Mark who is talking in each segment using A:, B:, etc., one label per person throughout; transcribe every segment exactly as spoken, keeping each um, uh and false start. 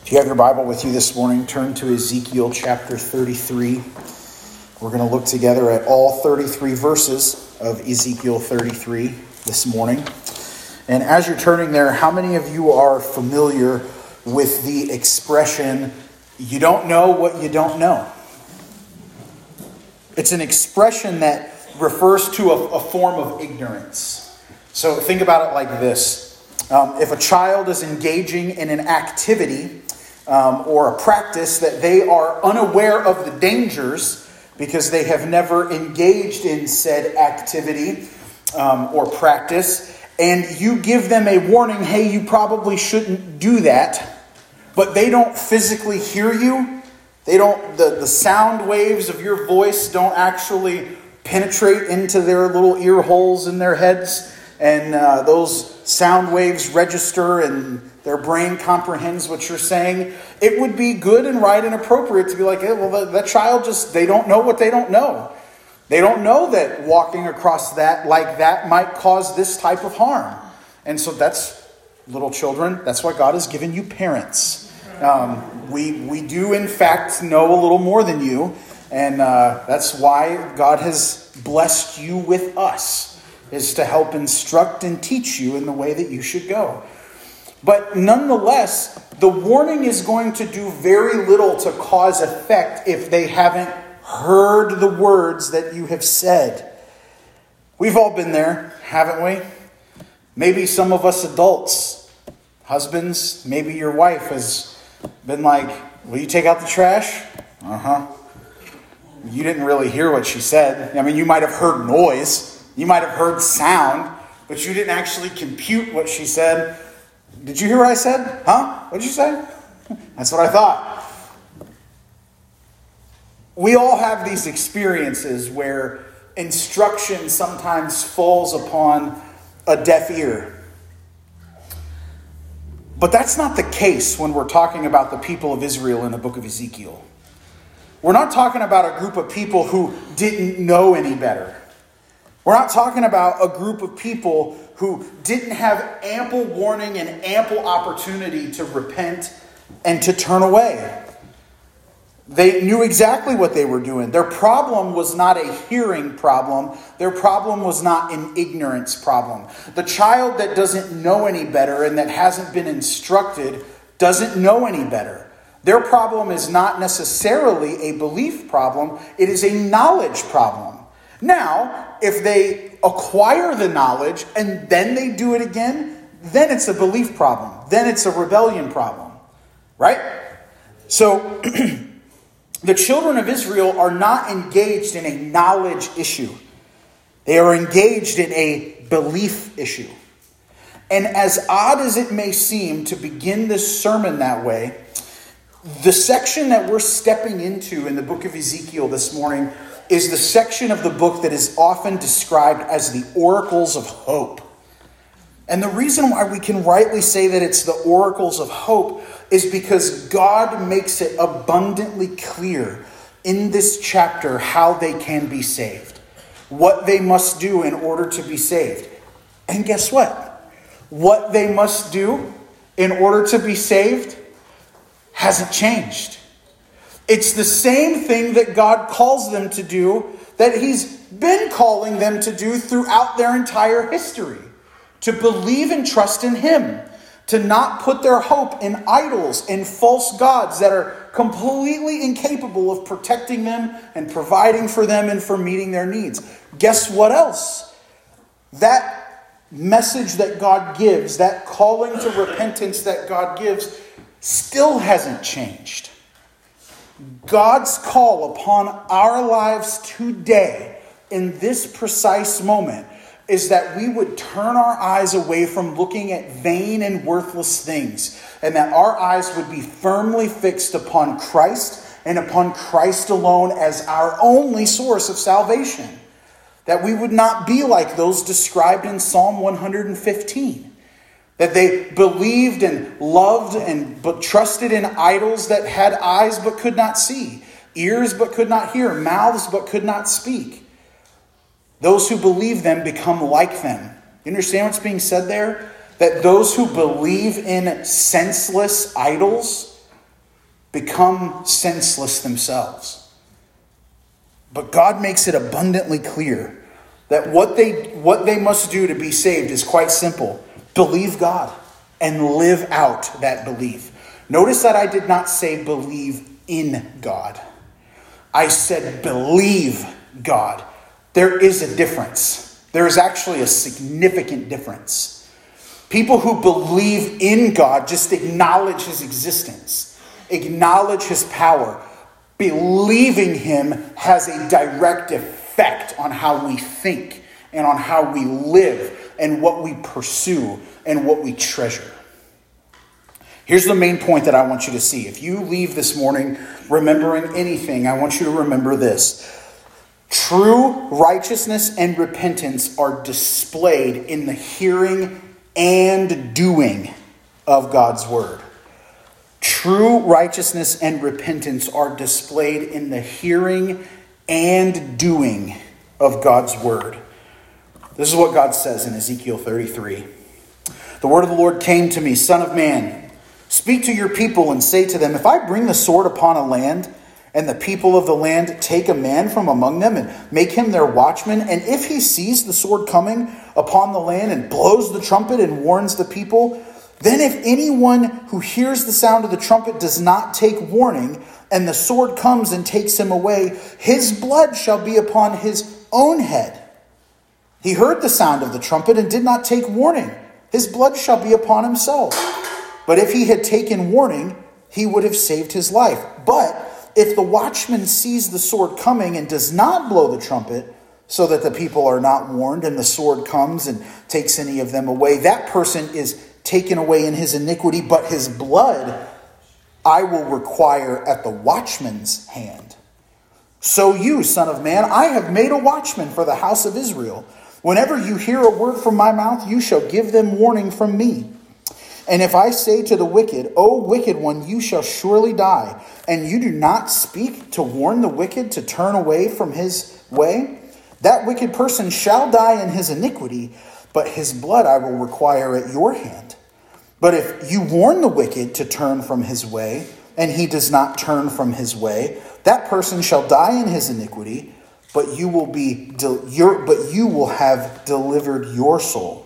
A: If you have your Bible with you this morning, turn to Ezekiel chapter thirty-three. We're going to look together at all thirty-three verses of Ezekiel thirty-three this morning. And as you're turning there, how many of you are familiar with the expression, you don't know what you don't know? It's an expression that refers to a, a form of ignorance. So think about it like this. Um, if a child is engaging in an activity um, or a practice that they are unaware of the dangers because they have never engaged in said activity um, or practice, and you give them a warning, hey, you probably shouldn't do that, but they don't physically hear you, they don't, the, the sound waves of your voice don't actually penetrate into their little ear holes in their heads, and uh, those sound waves register and their brain comprehends what you're saying, it would be good and right and appropriate to be like, hey, well, that, that child just, they don't know what they don't know. They don't know that walking across that like that might cause this type of harm. And so that's, little children, that's why God has given you parents. Um, we, we do, in fact, know a little more than you. And uh, that's why God has blessed you with us, is to help instruct and teach you in the way that you should go. But nonetheless, the warning is going to do very little to cause effect if they haven't heard the words that you have said. We've all been there, haven't we? Maybe some of us adults, husbands, maybe your wife has been like, will you take out the trash? Uh-huh. You didn't really hear what she said. I mean, you might have heard noise. You might have heard sound, but you didn't actually compute what she said. Did you hear what I said? Huh? What did you say? That's what I thought. We all have these experiences where instruction sometimes falls upon a deaf ear. But that's not the case when we're talking about the people of Israel in the book of Ezekiel. We're not talking about a group of people who didn't know any better. We're not talking about a group of people who didn't have ample warning and ample opportunity to repent and to turn away. They knew exactly what they were doing. Their problem was not a hearing problem. Their problem was not an ignorance problem. The child that doesn't know any better and that hasn't been instructed doesn't know any better. Their problem is not necessarily a belief problem. It is a knowledge problem. Now, if they acquire the knowledge and then they do it again, then it's a belief problem. Then it's a rebellion problem. Right? So, the children of Israel are not engaged in a knowledge issue. They are engaged in a belief issue. And as odd as it may seem to begin this sermon that way, the section that we're stepping into in the book of Ezekiel this morning is the section of the book that is often described as the oracles of hope. And the reason why we can rightly say that it's the oracles of hope is because God makes it abundantly clear in this chapter how they can be saved, what they must do in order to be saved. And guess what? What they must do in order to be saved hasn't changed. It's the same thing that God calls them to do that he's been calling them to do throughout their entire history. To believe and trust in him. To not put their hope in idols and false gods that are completely incapable of protecting them and providing for them and for meeting their needs. Guess what else? That message that God gives, that calling to repentance that God gives, still hasn't changed. God's call upon our lives today, in this precise moment, is that we would turn our eyes away from looking at vain and worthless things, and that our eyes would be firmly fixed upon Christ and upon Christ alone as our only source of salvation. That we would not be like those described in Psalm one hundred fifteen. That they believed and loved and but trusted in idols that had eyes but could not see, ears but could not hear, mouths but could not speak. Those who believe them become like them. You understand what's being said there? That those who believe in senseless idols become senseless themselves. But God makes it abundantly clear that what they, what they must do to be saved is quite simple. Believe God and live out that belief. Notice that I did not say believe in God. I said believe God. There is a difference. There is actually a significant difference. People who believe in God just acknowledge his existence, acknowledge his power. Believing him has a direct effect on how we think and on how we live and what we pursue and what we treasure. Here's the main point that I want you to see. If you leave this morning remembering anything, I want you to remember this. True righteousness and repentance are displayed in the hearing and doing of God's word. True righteousness and repentance are displayed in the hearing and doing of God's word. This is what God says in Ezekiel thirty-three. The word of the Lord came to me, Son of man, speak to your people and say to them, if I bring the sword upon a land, and the people of the land take a man from among them and make him their watchman, and if he sees the sword coming upon the land and blows the trumpet and warns the people, then if anyone who hears the sound of the trumpet does not take warning, and the sword comes and takes him away, his blood shall be upon his own head. He heard the sound of the trumpet and did not take warning. His blood shall be upon himself. But if he had taken warning, he would have saved his life. But if the watchman sees the sword coming and does not blow the trumpet, so that the people are not warned, and the sword comes and takes any of them away, that person is taken away in his iniquity, but his blood I will require at the watchman's hand. So you, son of man, I have made a watchman for the house of Israel. Whenever you hear a word from my mouth, you shall give them warning from me. And if I say to the wicked, O wicked one, you shall surely die, and you do not speak to warn the wicked to turn away from his way, that wicked person shall die in his iniquity, but his blood I will require at your hand. But if you warn the wicked to turn from his way, and he does not turn from his way, that person shall die in his iniquity, but you will be de- your, but you will have delivered your soul.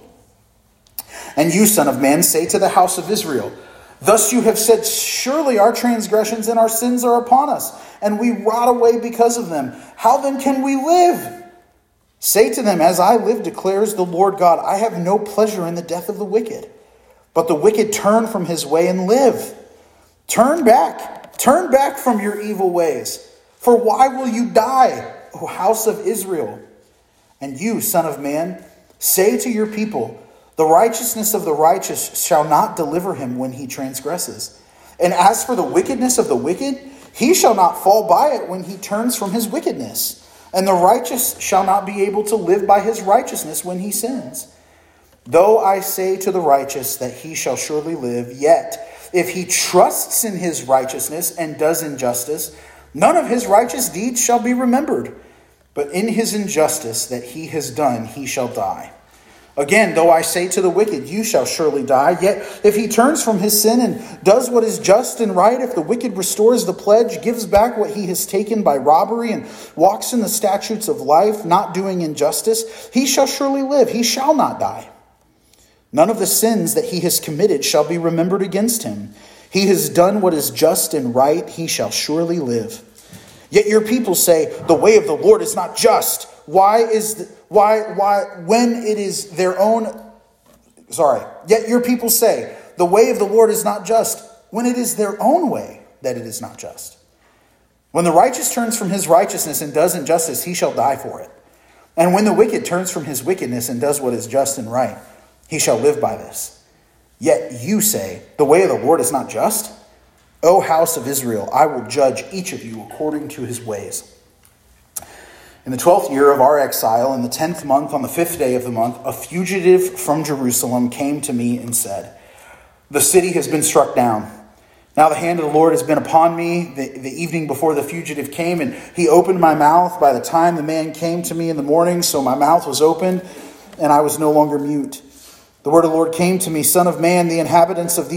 A: And you, son of man, say to the house of Israel, thus you have said, surely our transgressions and our sins are upon us, and we rot away because of them. How then can we live? Say to them, as I live, declares the Lord God, I have no pleasure in the death of the wicked, but the wicked turn from his way and live. Turn back, turn back from your evil ways. For why will you die, O house of Israel? And you, son of man, say to your people, the righteousness of the righteous shall not deliver him when he transgresses. And as for the wickedness of the wicked, he shall not fall by it when he turns from his wickedness. And the righteous shall not be able to live by his righteousness when he sins. Though I say to the righteous that he shall surely live, yet if he trusts in his righteousness and does injustice, none of his righteous deeds shall be remembered. But in his injustice that he has done, he shall die. Again, though I say to the wicked, you shall surely die, yet if he turns from his sin and does what is just and right, if the wicked restores the pledge, gives back what he has taken by robbery, and walks in the statutes of life, not doing injustice, he shall surely live, he shall not die. None of the sins that he has committed shall be remembered against him. He has done what is just and right, he shall surely live. Yet your people say, the way of the Lord is not just. Why is the, why why when it is their own sorry, yet your people say, the way of the Lord is not just, when it is their own way that it is not just. When the righteous turns from his righteousness and does injustice, he shall die for it. And when the wicked turns from his wickedness and does what is just and right, he shall live by this. Yet you say, the way of the Lord is not just? O house of Israel, I will judge each of you according to his ways. In the twelfth year of our exile, in the tenth month, on the fifth day of the month, a fugitive from Jerusalem came to me and said, the city has been struck down. Now the hand of the Lord has been upon me the, the evening before the fugitive came, and he opened my mouth by the time the man came to me in the morning, so my mouth was opened, and I was no longer mute. The word of the Lord came to me, Son of man, the inhabitants of these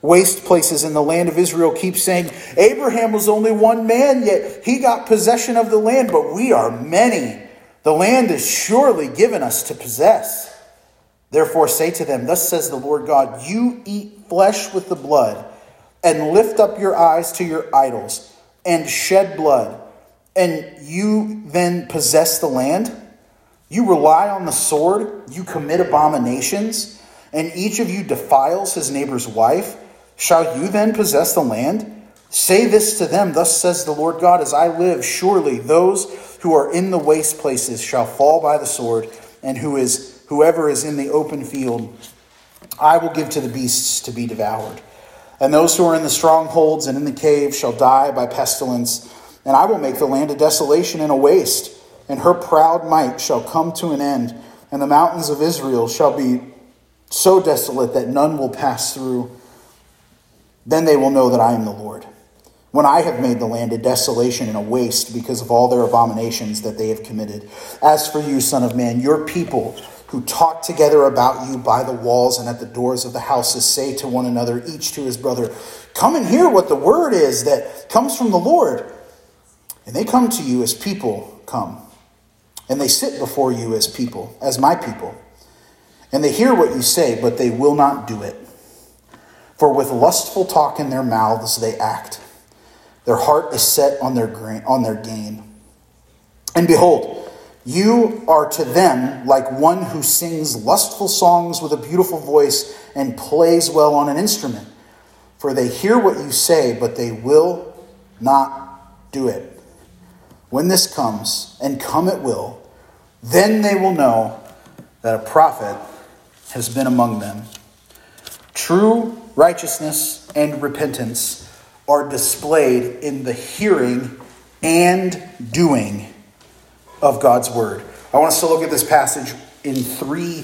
A: waste places in the land of Israel keep saying, Abraham was only one man, yet he got possession of the land, but we are many. The land is surely given us to possess. Therefore say to them, thus says the Lord God, you eat flesh with the blood, and lift up your eyes to your idols, and shed blood, and you then possess the land? You rely on the sword, you commit abominations, and each of you defiles his neighbor's wife. Shall you then possess the land? Say this to them, thus says the Lord God, as I live, surely those who are in the waste places shall fall by the sword, and who is whoever is in the open field, I will give to the beasts to be devoured. And those who are in the strongholds and in the caves shall die by pestilence, and I will make the land a desolation and a waste, and her proud might shall come to an end, and the mountains of Israel shall be so desolate that none will pass through. Then they will know that I am the Lord, when I have made the land a desolation and a waste because of all their abominations that they have committed. As for you, son of man, your people who talk together about you by the walls and at the doors of the houses say to one another, each to his brother, come and hear what the word is that comes from the Lord. And they come to you as people come, and they sit before you as people, as my people. And they hear what you say, but they will not do it. For with lustful talk in their mouths they act. Their heart is set on their grain, on their gain. And behold, you are to them like one who sings lustful songs with a beautiful voice and plays well on an instrument. For they hear what you say, but they will not do it. When this comes, and come it will, then they will know that a prophet has been among them. True righteousness and repentance are displayed in the hearing and doing of God's word. I want us to look at this passage in three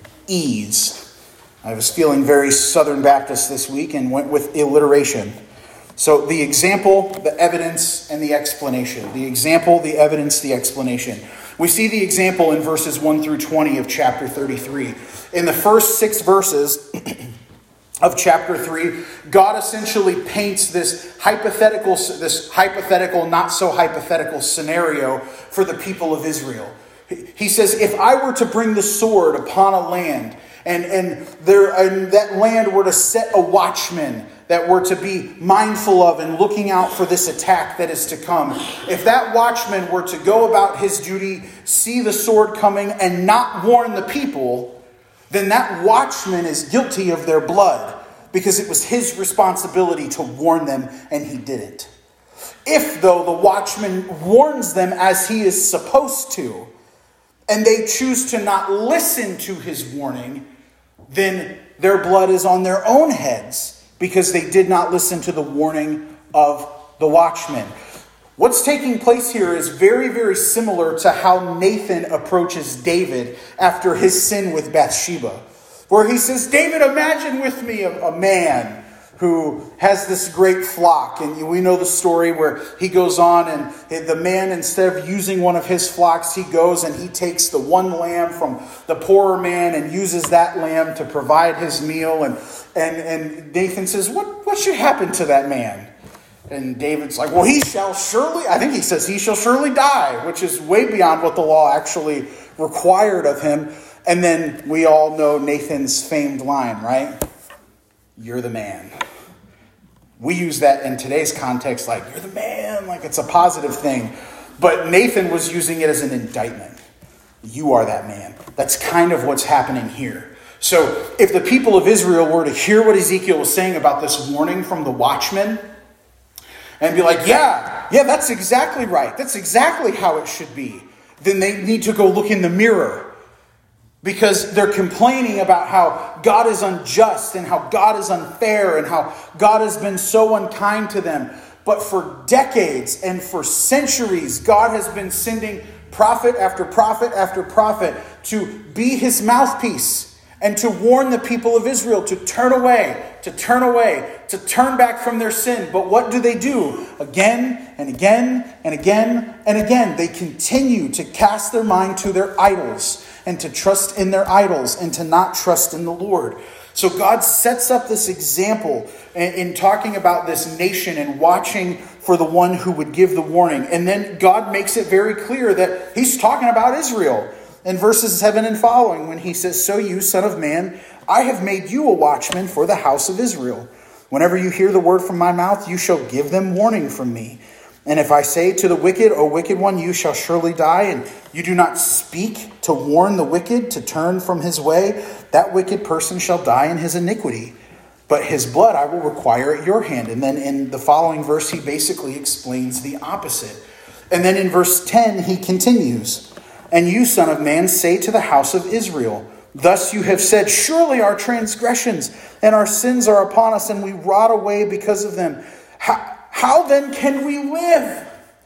A: E's. I was feeling very Southern Baptist this week and went with alliteration. So the example, the evidence, and the explanation. The example, the evidence, the explanation. We see the example in verses one through twenty of chapter thirty-three. In the first six verses of chapter three, God essentially paints this hypothetical, this hypothetical, not so hypothetical scenario for the people of Israel. He says, if I were to bring the sword upon a land, and, and, there, and that land were to set a watchman that were to be mindful of and looking out for this attack that is to come. If that watchman were to go about his duty, see the sword coming, and not warn the people, then that watchman is guilty of their blood because it was his responsibility to warn them and he didn't. If, though, the watchman warns them as he is supposed to, and they choose to not listen to his warning, then their blood is on their own heads because they did not listen to the warning of the watchman. What's taking place here is very, very similar to how Nathan approaches David after his sin with Bathsheba, where he says, David, imagine with me a, a man who has this great flock. And we know the story where he goes on and the man, instead of using one of his flocks, he goes and he takes the one lamb from the poorer man and uses that lamb to provide his meal. And and, and Nathan says, what, what should happen to that man? And David's like, well, he shall surely, I think he says, he shall surely die, which is way beyond what the law actually required of him. And then we all know Nathan's famed line, right? You're the man. We use that in today's context like, you're the man, like it's a positive thing. But Nathan was using it as an indictment. You are that man. That's kind of what's happening here. So if the people of Israel were to hear what Ezekiel was saying about this warning from the watchman and be like, yeah, yeah, that's exactly right. That's exactly how it should be. Then they need to go look in the mirror. Because they're complaining about how God is unjust and how God is unfair and how God has been so unkind to them. But for decades and for centuries, God has been sending prophet after prophet after prophet to be his mouthpiece and to warn the people of Israel to turn away, to turn away, to turn back from their sin. But what do they do? Again and again and again and again, they continue to cast their mind to their idols and to trust in their idols and to not trust in the Lord. So God sets up this example in, in talking about this nation and watching for the one who would give the warning. And then God makes it very clear that he's talking about Israel in verses seven and following when he says, "So you, son of man, I have made you a watchman for the house of Israel. Whenever you hear the word from my mouth, you shall give them warning from me. And if I say to the wicked, O wicked one, you shall surely die, and you do not speak to warn the wicked to turn from his way, that wicked person shall die in his iniquity. But his blood I will require at your hand." And then in the following verse, he basically explains the opposite. And then in verse ten, he continues, "And you, son of man, say to the house of Israel, thus you have said, surely our transgressions and our sins are upon us, and we rot away because of them. How, how then can we live?"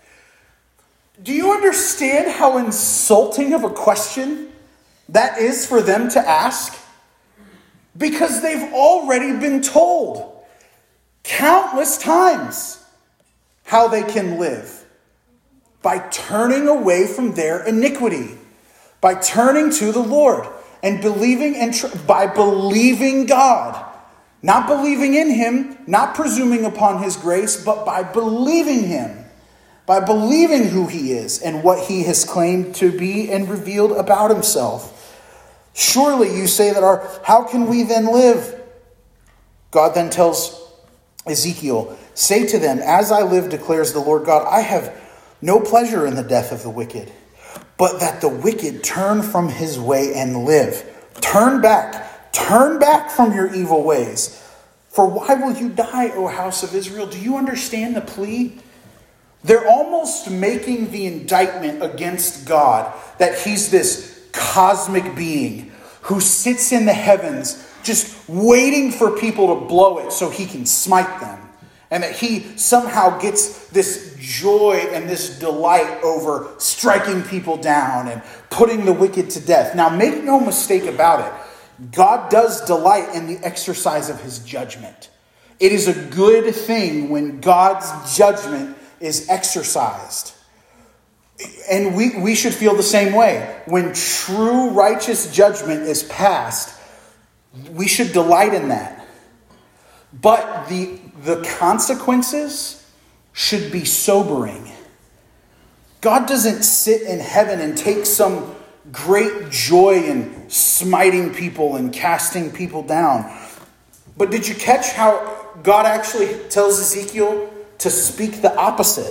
A: Do you understand how insulting of a question that is for them to ask? Because they've already been told countless times how they can live. By turning away from their iniquity. By turning to the Lord. And believing and tr- by believing God. Not believing in him, not presuming upon his grace, but by believing him. By believing who he is and what he has claimed to be and revealed about himself. "Surely you say that our, how can we then live?" God then tells Ezekiel, "Say to them, as I live, declares the Lord God, I have no pleasure in the death of the wicked, but that the wicked turn from his way and live." Turn back. Turn back from your evil ways. "For why will you die, O house of Israel?" Do you understand the plea? They're almost making the indictment against God that he's this cosmic being who sits in the heavens just waiting for people to blow it so he can smite them. And that he somehow gets this joy and this delight over striking people down and putting the wicked to death. Now, make no mistake about it. God does delight in the exercise of his judgment. It is a good thing when God's judgment is exercised. And we, we should feel the same way. When true righteous judgment is passed, we should delight in that. But the, the consequences should be sobering. God doesn't sit in heaven and take some great joy in smiting people and casting people down. But did you catch how God actually tells Ezekiel to speak the opposite?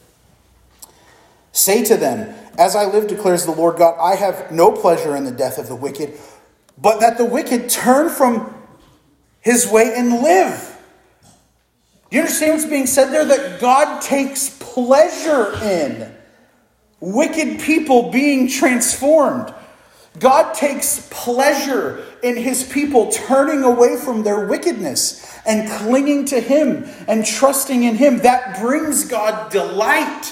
A: "Say to them, as I live, declares the Lord God, I have no pleasure in the death of the wicked, but that the wicked turn from his way and live." Do you understand what's being said there? That God takes pleasure in wicked people being transformed. God takes pleasure in his people turning away from their wickedness and clinging to him and trusting in him. That brings God delight.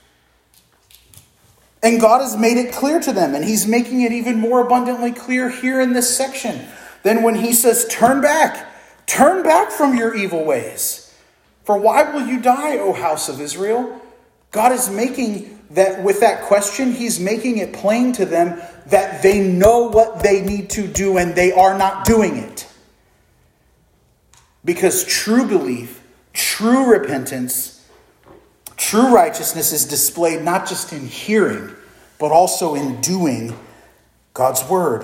A: And God has made it clear to them, and he's making it even more abundantly clear here in this section. Then when he says, turn back, turn back from your evil ways. "For why will you die, O house of Israel?" God is making that, with that question, he's making it plain to them that they know what they need to do and they are not doing it. Because true belief, true repentance, true righteousness is displayed not just in hearing, but also in doing God's word.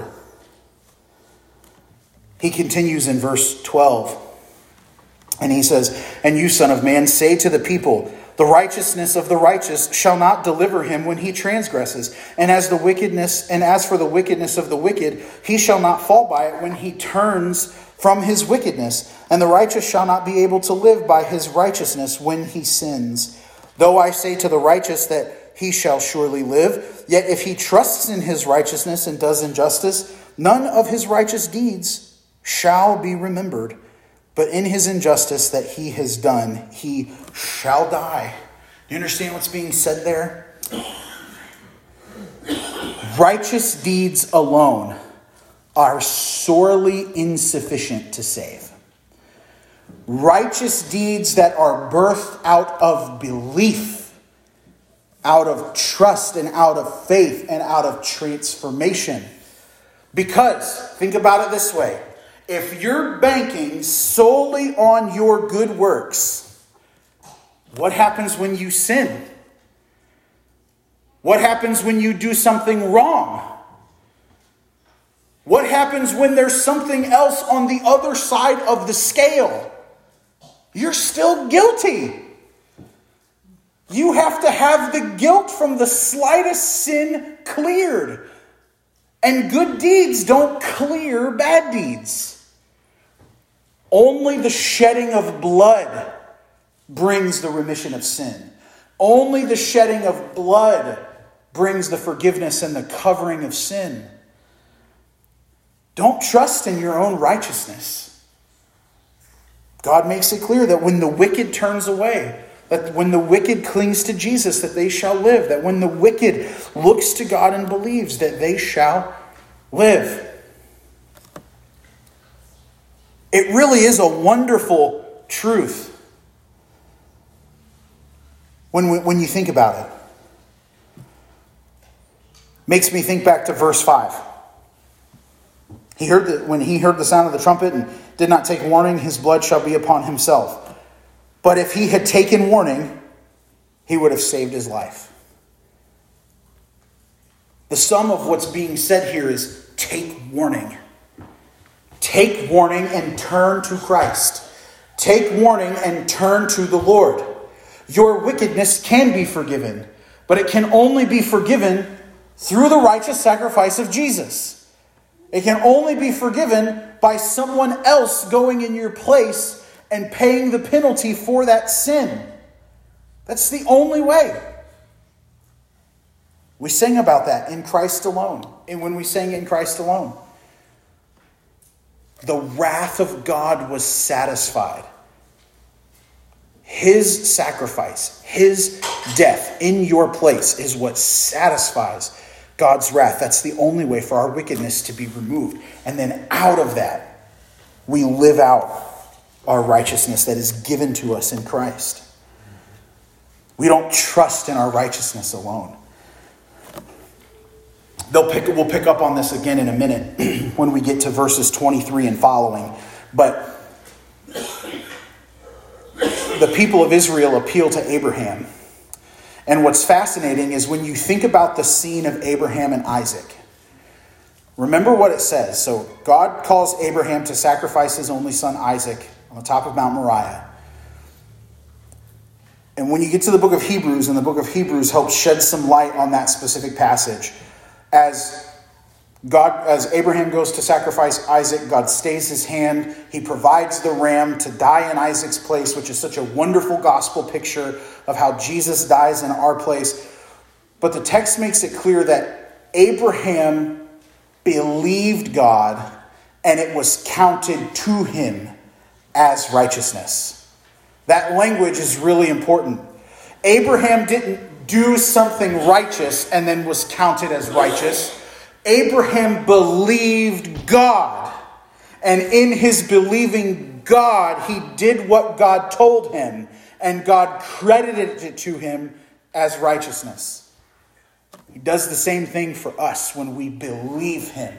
A: He continues in verse twelve. And he says, "And you, son of man, say to the people, the righteousness of the righteous shall not deliver him when he transgresses. And as the wickedness, and as for the wickedness of the wicked, he shall not fall by it when he turns from his wickedness. And the righteous shall not be able to live by his righteousness when he sins. Though I say to the righteous that he shall surely live, yet if he trusts in his righteousness and does injustice, none of his righteous deeds shall be remembered. But in his injustice that he has done, he shall die." Do you understand what's being said there? Righteous deeds alone are sorely insufficient to save. Righteous deeds that are birthed out of belief, out of trust and out of faith and out of transformation. Because, think about it this way. If you're banking solely on your good works, what happens when you sin? What happens when you do something wrong? What happens when there's something else on the other side of the scale? You're still guilty. You have to have the guilt from the slightest sin cleared. And good deeds don't clear bad deeds. Only the shedding of blood brings the remission of sin. Only the shedding of blood brings the forgiveness and the covering of sin. Don't trust in your own righteousness. God makes it clear that when the wicked turns away, that when the wicked clings to Jesus, that they shall live. That when the wicked looks to God and believes, that they shall live. It really is a wonderful truth when, when you think about it. Makes me think back to verse five. He heard that when he heard the sound of the trumpet and did not take warning, his blood shall be upon himself. But if he had taken warning, he would have saved his life. The sum of what's being said here is take warning. Take warning and turn to Christ. Take warning and turn to the Lord. Your wickedness can be forgiven, but it can only be forgiven through the righteous sacrifice of Jesus. It can only be forgiven by someone else going in your place and paying the penalty for that sin. That's the only way. We sing about that in Christ alone. And when we sing in Christ alone, the wrath of God was satisfied. His sacrifice, his death in your place is what satisfies God's wrath. That's the only way for our wickedness to be removed. And then out of that, we live out our righteousness that is given to us in Christ. We don't trust in our righteousness alone. They'll pick, we'll pick up on this again in a minute when we get to verses twenty-three and following. But the people of Israel appeal to Abraham. And what's fascinating is when you think about the scene of Abraham and Isaac. Remember what it says. So God calls Abraham to sacrifice his only son Isaac on the top of Mount Moriah. And when you get to the book of Hebrews, and the book of Hebrews helps shed some light on that specific passage, as God, as Abraham goes to sacrifice Isaac, God stays his hand. He provides the ram to die in Isaac's place, which is such a wonderful gospel picture of how Jesus dies in our place. But the text makes it clear that Abraham believed God, and it was counted to him as righteousness. That language is really important. Abraham didn't do something righteous and then was counted as righteous. Abraham believed God. And in his believing God, he did what God told him. And God credited it to him as righteousness. He does the same thing for us when we believe him.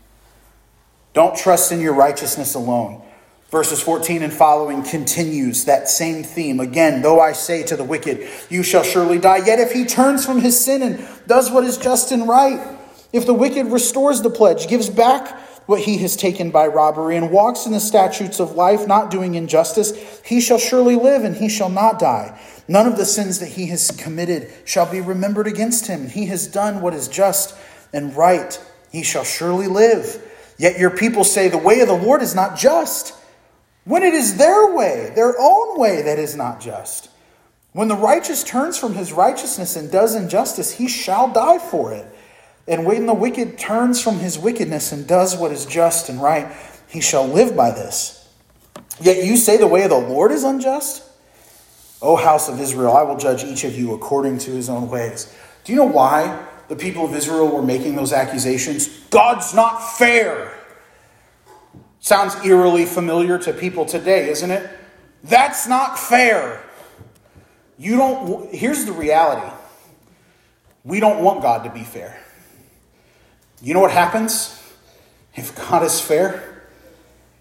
A: Don't trust in your righteousness alone. Verses fourteen and following continues that same theme. Again, though I say to the wicked, you shall surely die. Yet if he turns from his sin and does what is just and right, if the wicked restores the pledge, gives back what he has taken by robbery, and walks in the statutes of life, not doing injustice, he shall surely live and he shall not die. None of the sins that he has committed shall be remembered against him. He has done what is just and right. He shall surely live. Yet your people say the way of the Lord is not just, when it is their way, their own way, that is not just. When the righteous turns from his righteousness and does injustice, he shall die for it. And when the wicked turns from his wickedness and does what is just and right, he shall live by this. Yet you say the way of the Lord is unjust? O house of Israel, I will judge each of you according to his own ways. Do you know why the people of Israel were making those accusations? God's not fair. Sounds eerily familiar to people today, isn't it? That's not fair. You don't. Here's the reality. We don't want God to be fair. You know what happens if God is fair?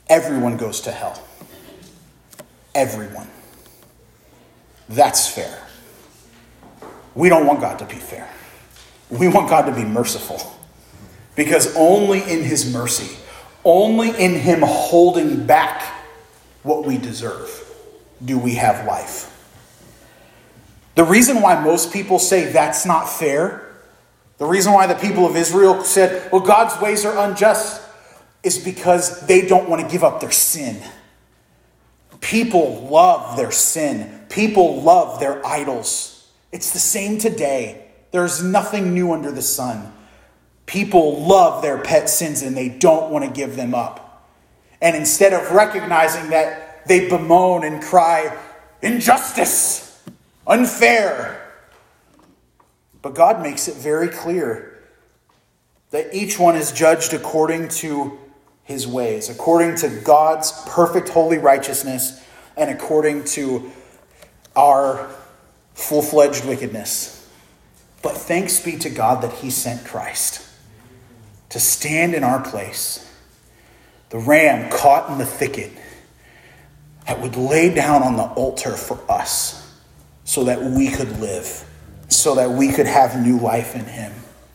A: everyone goes to hell. Everyone. That's fair. We don't want God to be fair. We want God to be merciful. Because only in his mercy, only in him holding back what we deserve, do we have life. The reason why most people say that's not fair, the reason why the people of Israel said, well, God's ways are unjust, is because they don't want to give up their sin. People love their sin. People love their idols. It's the same today. There's nothing new under the sun. People love their pet sins and they don't want to give them up. And instead of recognizing that, they bemoan and cry, injustice, unfair. But God makes it very clear that each one is judged according to his ways, according to God's perfect holy righteousness, and according to our full-fledged wickedness. But thanks be to God that he sent Christ to stand in our place, the ram caught in the thicket that would lay down on the altar for us so that we could live, so that we could have new life in him.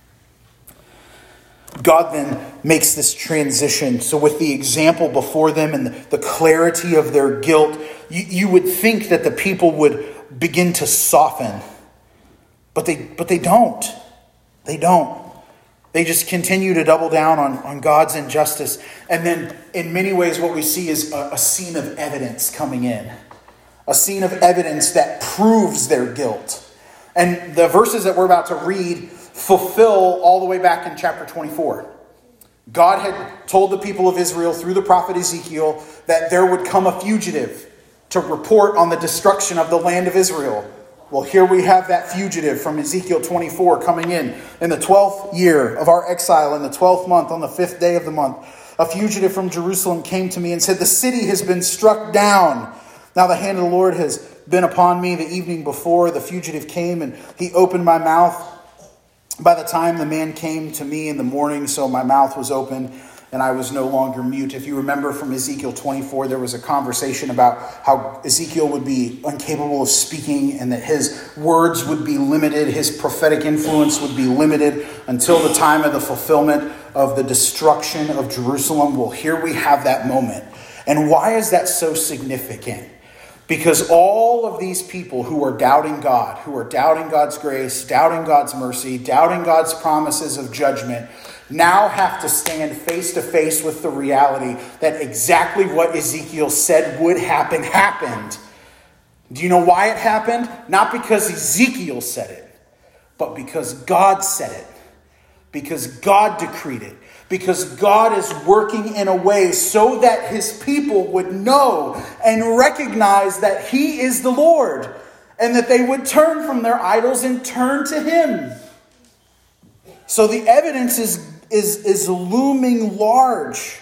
A: God then makes this transition. So with the example before them and the clarity of their guilt, you, you would think that the people would begin to soften. But they but they don't. They don't. They just continue to double down on, on God's injustice. And then in many ways what we see is a, a scene of evidence coming in. A scene of evidence that proves their guilt. And the verses that we're about to read fulfill all the way back in chapter twenty-four. God had told the people of Israel through the prophet Ezekiel that there would come a fugitive to report on the destruction of the land of Israel. Well, here we have that fugitive from Ezekiel twenty-four coming in. In the twelfth year of our exile, in the twelfth month, on the fifth day of the month, a fugitive from Jerusalem came to me and said, the city has been struck down. Now the hand of the Lord has been upon me. The evening before, the fugitive came and he opened my mouth. By the time the man came to me in the morning, so my mouth was open and I was no longer mute. If you remember from Ezekiel twenty-four, there was a conversation about how Ezekiel would be incapable of speaking and that his words would be limited, his prophetic influence would be limited until the time of the fulfillment of the destruction of Jerusalem. Well, here we have that moment. And why is that so significant? Because all of these people who are doubting God, who are doubting God's grace, doubting God's mercy, doubting God's promises of judgment, now have to stand face to face with the reality that exactly what Ezekiel said would happen, happened. Do you know why it happened? Not because Ezekiel said it, but because God said it. Because God decreed it. Because God is working in a way so that his people would know and recognize that he is the Lord. And that they would turn from their idols and turn to him. So the evidence is, is, is looming large.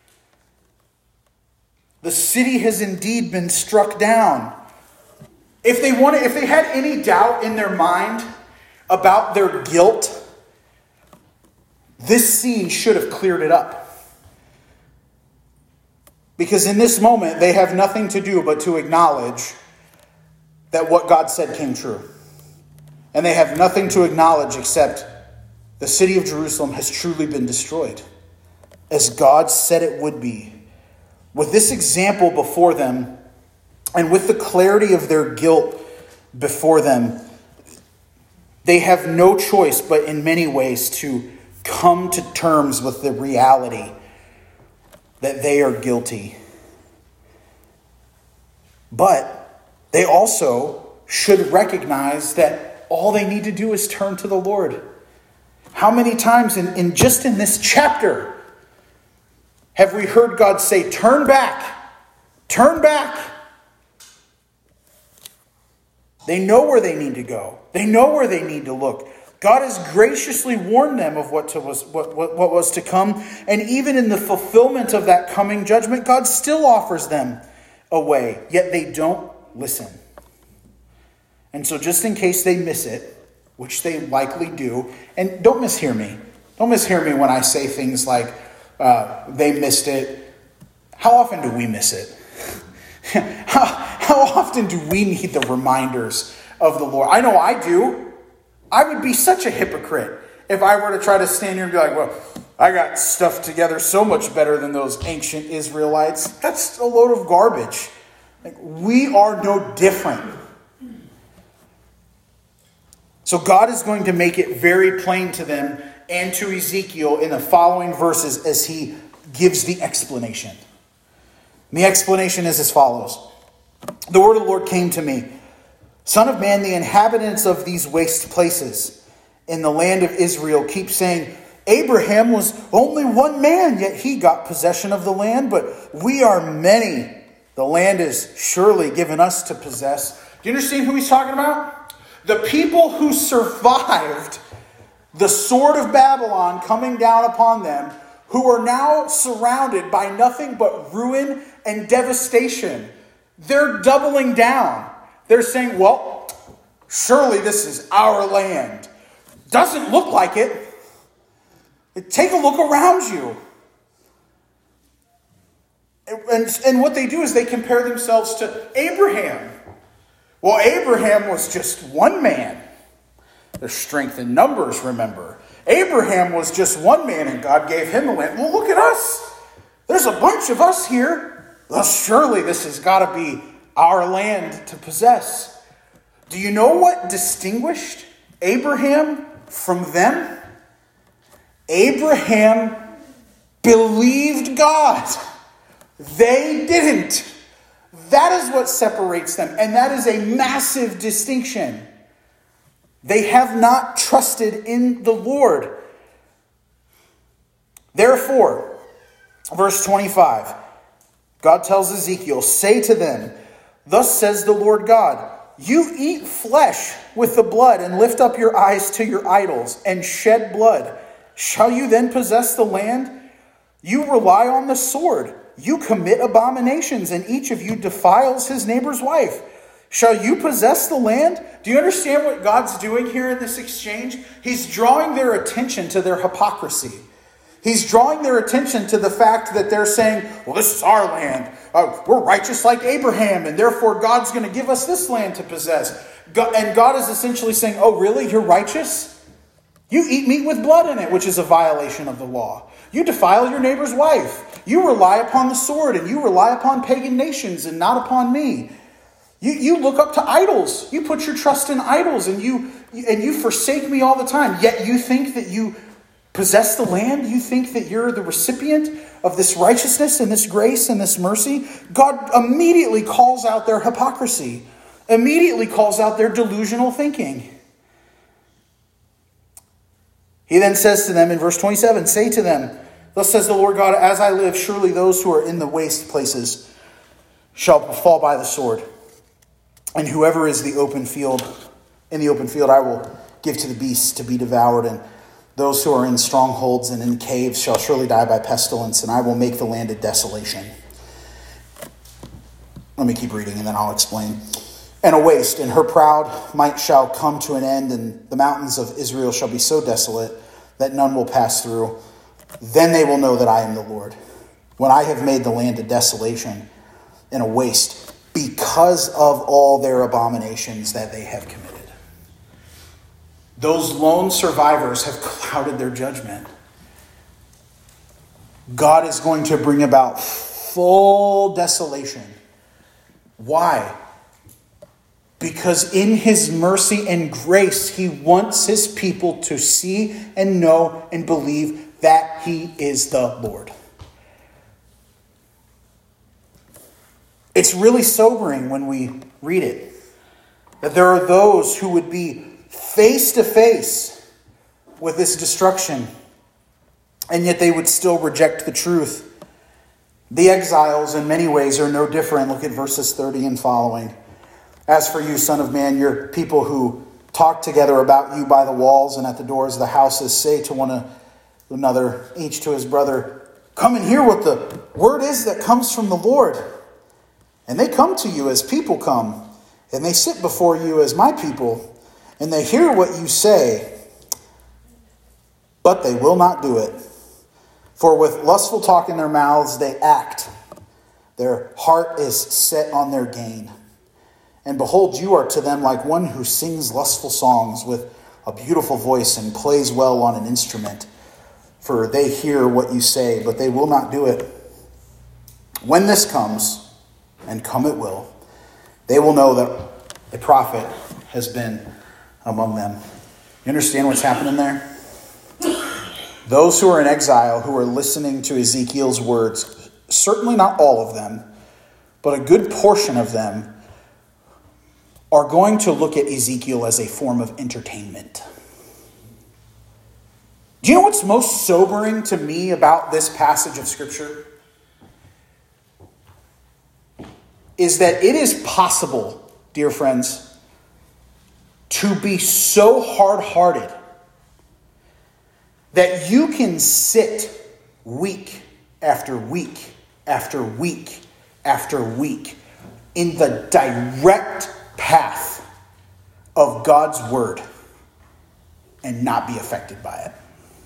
A: The city has indeed been struck down. If they wanted, if they had any doubt in their mind about their guilt, this scene should have cleared it up. Because in this moment, they have nothing to do but to acknowledge that what God said came true. And they have nothing to acknowledge except the city of Jerusalem has truly been destroyed, as God said it would be. With this example before them, and with the clarity of their guilt before them, they have no choice but in many ways to come to terms with the reality that they are guilty. But they also should recognize that all they need to do is turn to the Lord. How many times in, in just in this chapter have we heard God say, turn back, turn back. They know where they need to go. They know where they need to look. God has graciously warned them of what, to was, what, what, what was to come. And even in the fulfillment of that coming judgment, God still offers them a way. Yet they don't listen. And so just in case they miss it, which they likely do, and don't mishear me. Don't mishear me when I say things like, uh, they missed it. how often do we miss it? how, how often do we need the reminders of the Lord? I know I do. I would be such a hypocrite if I were to try to stand here and be like, well, I got stuff together so much better than those ancient Israelites. That's a load of garbage. Like, we are no different. So God is going to make it very plain to them and to Ezekiel in the following verses as he gives the explanation. And the explanation is as follows. The word of the Lord came to me. Son of man, the inhabitants of these waste places in the land of Israel keep saying, Abraham was only one man, yet he got possession of the land, but we are many. The land is surely given us to possess. Do you understand who he's talking about? The people who survived the sword of Babylon coming down upon them, who are now surrounded by nothing but ruin and devastation. They're doubling down. They're saying, well, surely this is our land. Doesn't look like it. Take a look around you. And, and what they do is they compare themselves to Abraham. Well, Abraham was just one man. There's strength in numbers, remember. Abraham was just one man and God gave him the land. Well, look at us. There's a bunch of us here. Well, surely this has got to be our land to possess. Do you know what distinguished Abraham from them? Abraham believed God. They didn't. That is what separates them. And that is a massive distinction. They have not trusted in the Lord. Therefore, verse twenty-five, God tells Ezekiel, say to them, thus says the Lord God, you eat flesh with the blood and lift up your eyes to your idols and shed blood. Shall you then possess the land? You rely on the sword. You commit abominations, and each of you defiles his neighbor's wife. Shall you possess the land? Do you understand what God's doing here in this exchange? He's drawing their attention to their hypocrisy. He's drawing their attention to the fact that they're saying, well, this is our land. Uh, we're righteous like Abraham, and therefore God's going to give us this land to possess. God, and God is essentially saying, oh, really? You're righteous? You eat meat with blood in it, which is a violation of the law. You defile your neighbor's wife. You rely upon the sword, and you rely upon pagan nations and not upon me. You, you look up to idols. You put your trust in idols, and you, and you forsake me all the time. Yet you think that you possess the land? You think that you're the recipient of this righteousness and this grace and this mercy? God immediately calls out their hypocrisy, immediately calls out their delusional thinking. He then says to them in verse twenty-seven, say to them, thus says the Lord God, as I live, surely those who are in the waste places shall fall by the sword. And whoever is the open field, in the open field I will give to the beasts to be devoured. And those who are in strongholds and in caves shall surely die by pestilence. And I will make the land a desolation. Let me keep reading and then I'll explain. And a waste, and her proud might shall come to an end, and the mountains of Israel shall be so desolate that none will pass through. Then they will know that I am the Lord, when I have made the land a desolation and a waste, because of all their abominations that they have committed. Those lone survivors have clouded their judgment. God is going to bring about full desolation. Why? Because in his mercy and grace, he wants his people to see and know and believe that he is the Lord. It's really sobering when we read it, that there are those who would be face to face with this destruction, and yet they would still reject the truth. The exiles in many ways are no different. Look at verses thirty and following. As for you, son of man, your people who talk together about you by the walls and at the doors of the houses, say to one another, each to his brother, come and hear what the word is that comes from the Lord. And they come to you as people come, and they sit before you as my people, and they hear what you say, but they will not do it. For with lustful talk in their mouths they act, Their heart is set on their gain. And behold, you are to them like one who sings lustful songs with a beautiful voice and plays well on an instrument. For they hear what you say, but they will not do it. When this comes, and come it will, they will know that a prophet has been among them. You understand what's happening there? Those who are in exile, who are listening to Ezekiel's words, certainly not all of them, but a good portion of them, are going to look at Ezekiel as a form of entertainment. Do you know what's most sobering to me about this passage of Scripture? Is that it is possible, dear friends, to be so hard-hearted that you can sit week after week after week after week in the direct path of God's word and not be affected by it.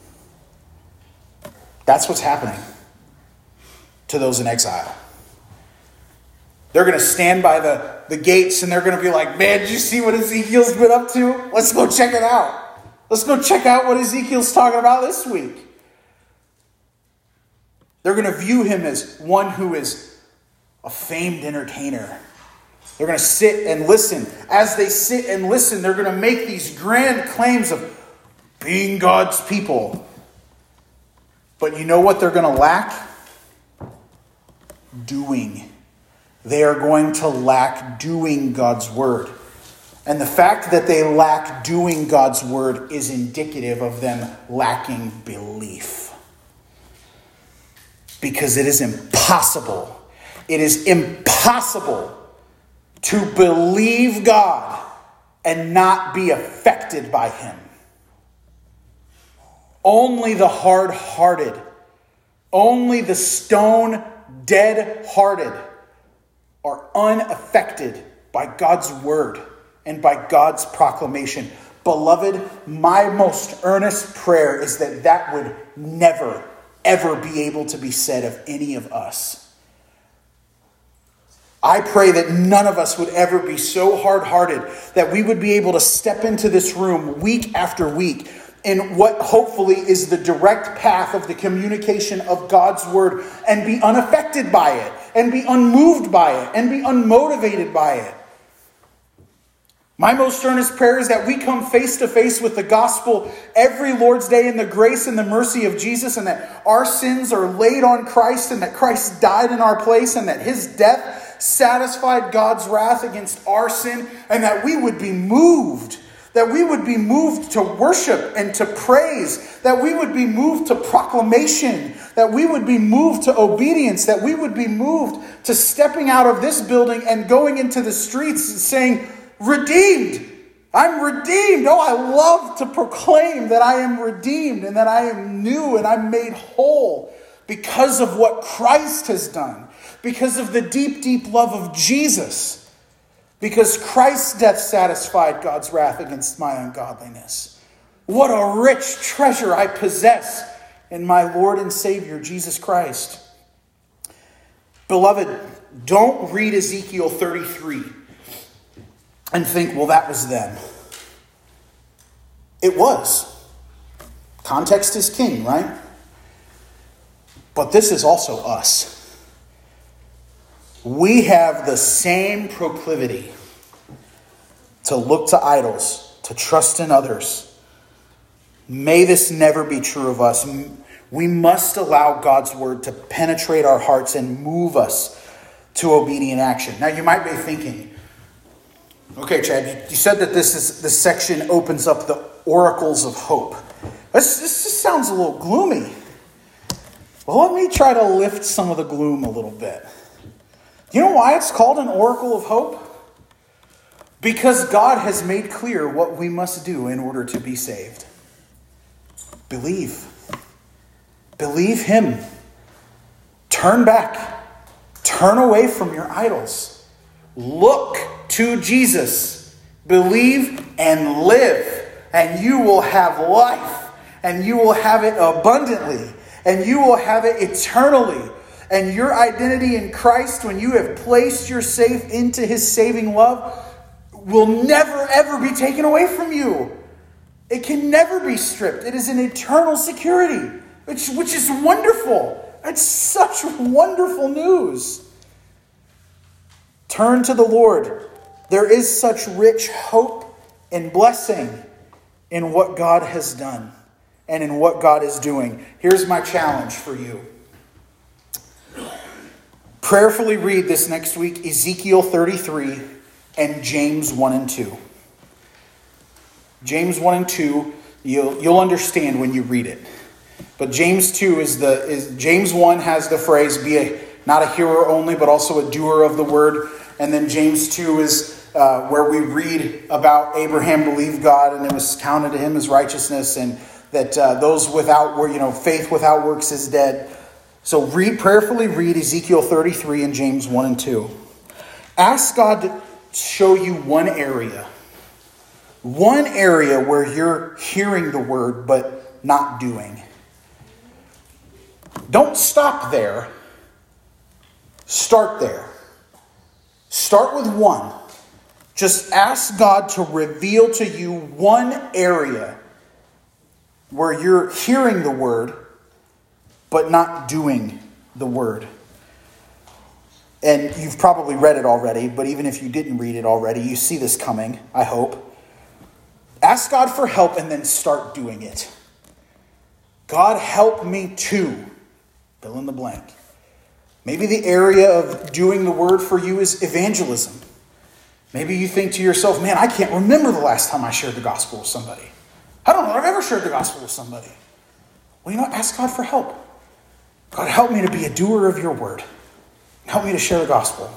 A: That's what's happening to those in exile. They're going to stand by the, the gates and they're going to be like, man, did you see what Ezekiel's been up to? Let's go check it out. Let's go check out what Ezekiel's talking about this week. They're going to view him as one who is a famed entertainer. They're going to sit and listen. As they sit and listen, they're going to make these grand claims of being God's people. But you know what they're going to lack? Doing. They are going to lack doing God's word. And the fact that they lack doing God's word is indicative of them lacking belief. Because it is impossible. It is impossible to believe God and not be affected by him. Only the hard-hearted, only the stone-dead-hearted are unaffected by God's word and by God's proclamation. Beloved, my most earnest prayer is that that would never, ever be able to be said of any of us. I pray that none of us would ever be so hard-hearted that we would be able to step into this room week after week in what hopefully is the direct path of the communication of God's word and be unaffected by it and be unmoved by it and be unmotivated by it. My most earnest prayer is that we come face to face with the gospel every Lord's Day in the grace and the mercy of Jesus, and that our sins are laid on Christ, and that Christ died in our place, and that his death satisfied God's wrath against our sin, and that we would be moved, that we would be moved to worship and to praise, that we would be moved to proclamation, that we would be moved to obedience, that we would be moved to stepping out of this building and going into the streets and saying, redeemed. I'm redeemed. Oh, I love to proclaim that I am redeemed and that I am new and I'm made whole because of what Christ has done, because of the deep, deep love of Jesus, because Christ's death satisfied God's wrath against my ungodliness. What a rich treasure I possess in my Lord and Savior, Jesus Christ. Beloved, don't read Ezekiel thirty-three and think, well, that was them. It was. Context is king, right? But this is also us. We have the same proclivity to look to idols, to trust in others. May this never be true of us. We must allow God's word to penetrate our hearts and move us to obedient action. Now you might be thinking, okay, Chad, you said that this is this section opens up the oracles of hope. This, this just sounds a little gloomy. Well, let me try to lift some of the gloom a little bit. You know why it's called an oracle of hope? Because God has made clear what we must do in order to be saved. Believe. Believe him. Turn back. Turn away from your idols. Look to Jesus. Believe and live. And you will have life. And you will have it abundantly. And you will have it eternally. And your identity in Christ, when you have placed your faith into his saving love, will never, ever be taken away from you. It can never be stripped. It is an eternal security, which, which is wonderful. It's such wonderful news. Turn to the Lord. There is such rich hope and blessing in what God has done and in what God is doing. Here's my challenge for you. Prayerfully read this next week Ezekiel thirty-three and James one and two. James one and two, you'll, you'll understand when you read it. But James two is the is James one has the phrase, be a not a hearer only, but also a doer of the word. And then James two is uh, where we read about Abraham believed God and it was counted to him as righteousness, and that uh, those without, you know, faith without works is dead. So read, prayerfully read Ezekiel thirty-three and James one and two. Ask God to show you one area. One area where you're hearing the word but not doing. Don't stop there. Start there. Start with one. Just ask God to reveal to you one area where you're hearing the word but not doing the word. And you've probably read it already, but even if you didn't read it already, you see this coming, I hope. Ask God for help and then start doing it. God, help me to fill in the blank. Maybe the area of doing the word for you is evangelism. Maybe you think to yourself, man, I can't remember the last time I shared the gospel with somebody. I don't know if I've ever shared the gospel with somebody. Well, you know, ask God for help. God, help me to be a doer of your word. Help me to share the gospel.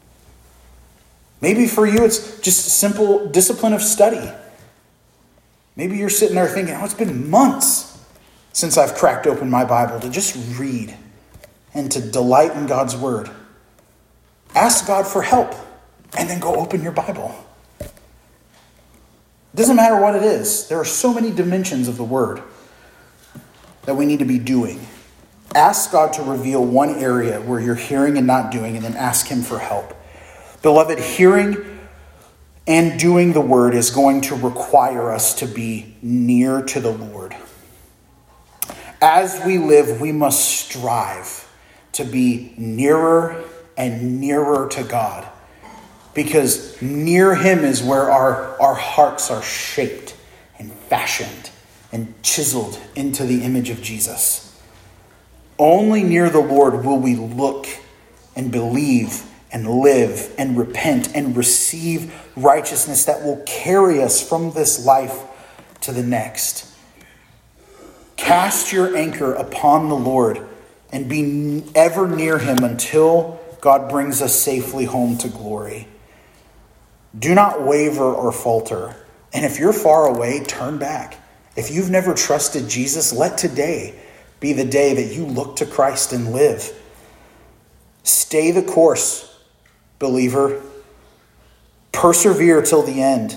A: Maybe for you, it's just a simple discipline of study. Maybe you're sitting there thinking, oh, it's been months since I've cracked open my Bible to just read and to delight in God's word. Ask God for help and then go open your Bible. It doesn't matter what it is. There are so many dimensions of the word that we need to be doing. Ask God to reveal one area where you're hearing and not doing, and then ask him for help. Beloved, hearing and doing the word is going to require us to be near to the Lord. As we live, we must strive to be nearer and nearer to God, because near him is where our, our hearts are shaped and fashioned and chiseled into the image of Jesus. Only near the Lord will we look and believe and live and repent and receive righteousness that will carry us from this life to the next. Cast your anchor upon the Lord and be ever near him until God brings us safely home to glory. Do not waver or falter. And if you're far away, turn back. If you've never trusted Jesus, let today be the day that you look to Christ and live. Stay the course, believer. Persevere till the end.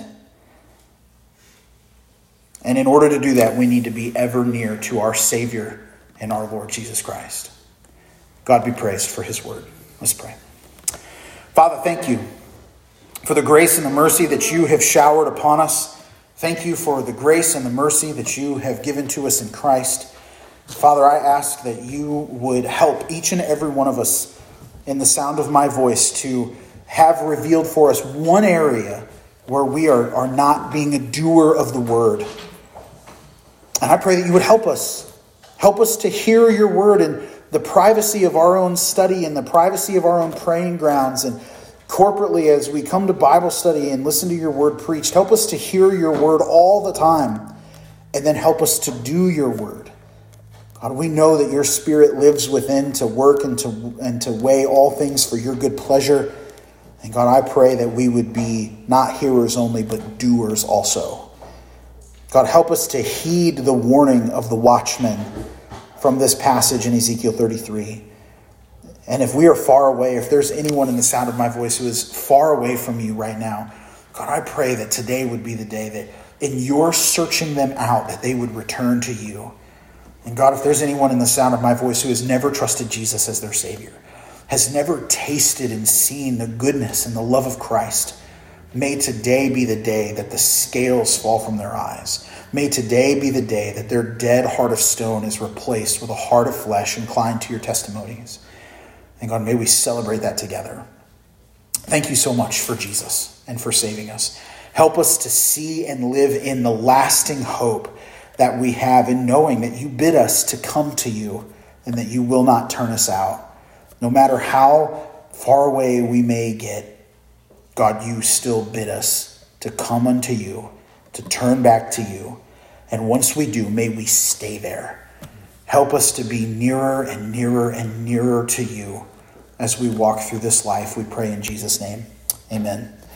A: And in order to do that, we need to be ever near to our Savior and our Lord Jesus Christ. God be praised for his word. Let's pray. Father, thank you for the grace and the mercy that you have showered upon us. Thank you for the grace and the mercy that you have given to us in Christ. Father, I ask that you would help each and every one of us in the sound of my voice to have revealed for us one area where we are, are not being a doer of the word. And I pray that you would help us. Help us to hear your word in the privacy of our own study and the privacy of our own praying grounds, and corporately as we come to Bible study and listen to your word preached. Help us to hear your word all the time, and then help us to do your word. God, we know that your Spirit lives within to work and to and to weigh all things for your good pleasure. And God, I pray that we would be not hearers only, but doers also. God, help us to heed the warning of the watchman from this passage in Ezekiel thirty-three. And if we are far away, if there's anyone in the sound of my voice who is far away from you right now, God, I pray that today would be the day that in your searching them out, that they would return to you. And God, if there's anyone in the sound of my voice who has never trusted Jesus as their Savior, has never tasted and seen the goodness and the love of Christ, may today be the day that the scales fall from their eyes. May today be the day that their dead heart of stone is replaced with a heart of flesh inclined to your testimonies. And God, may we celebrate that together. Thank you so much for Jesus and for saving us. Help us to see and live in the lasting hope that we have in knowing that you bid us to come to you and that you will not turn us out. No matter how far away we may get, God, you still bid us to come unto you, to turn back to you. And once we do, may we stay there. Help us to be nearer and nearer and nearer to you as we walk through this life. We pray in Jesus' name. Amen.